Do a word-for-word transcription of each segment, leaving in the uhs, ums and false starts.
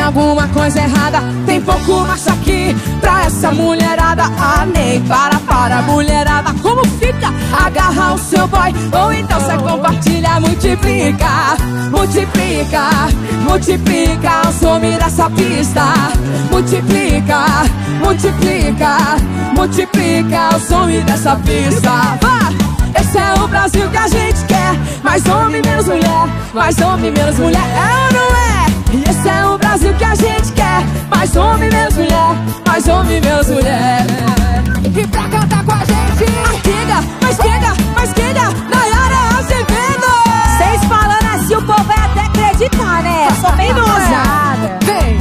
alguma coisa errada. Tem pouco macho aqui pra essa mulherada. Ah, nem para, para, mulherada. Como fica? Agarra o seu boy, ou então cê compartilha, multiplica, multiplica, multiplica o som dessa pista. Multiplica, multiplica, multiplica o som dessa pista. Vai! Esse é o Brasil que a gente quer. Mais homem, menos mulher. Mais homem, menos mulher. É ou não é? E esse é o Brasil que a gente quer. Mais homem, menos mulher. Mais homem, menos mulher. E pra cantar com a gente, Arquiga, mas quega, mas quega, Nayara Azevedo. Vocês falando assim, o povo vai até acreditar, né? Sou bem dosada. Vem.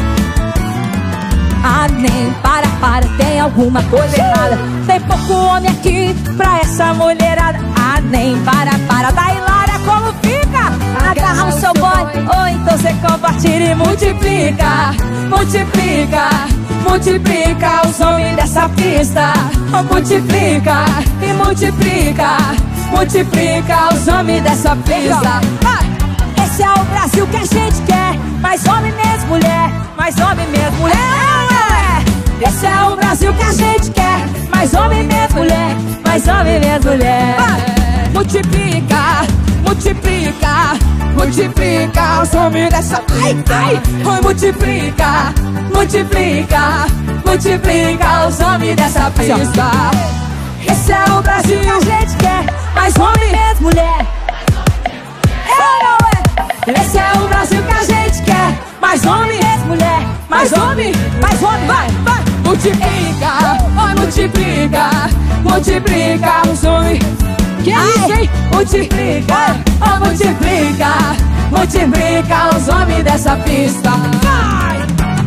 Ah, nem para, para, tem alguma coisa errada. Tem pouco homem aqui pra essa mulherada. Ah, nem para, para, da Hilária, como fica? Agarra o seu boy, ou então cê compartilha e multiplica, multiplica, multiplica os homens dessa pista. Multiplica e multiplica, multiplica os homens dessa pista. Esse é o Brasil que a gente quer. Mais homem, menos mulher. Mais homem, menos mulher. Esse é o Brasil que a gente quer. Mais homem, menos mulher. Mais homem, menos mulher. Multiplica, multiplica, multiplica os homens dessa... Ai, ai. Oi, multiplica, multiplica, multiplica os homens dessa pista. Esse é o Brasil que a gente quer. Mais homem, menos mulher. É ou não é? Esse é o Brasil que a gente quer. Mais homem, menos mulher. Mais homem, mais homem, vai, vai. Multiplica, oi, multiplica, multiplica os homens. Que isso, hein? Multiplica, oh, multiplica, multiplica os homens dessa pista. Vai!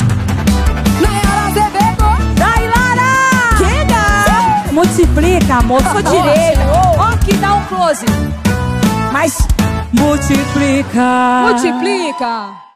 Nayara Azevedo, Dailara! Chega! Multiplica, amor, sou direita. Ó, que dá um close. Mas multiplica. Multiplica.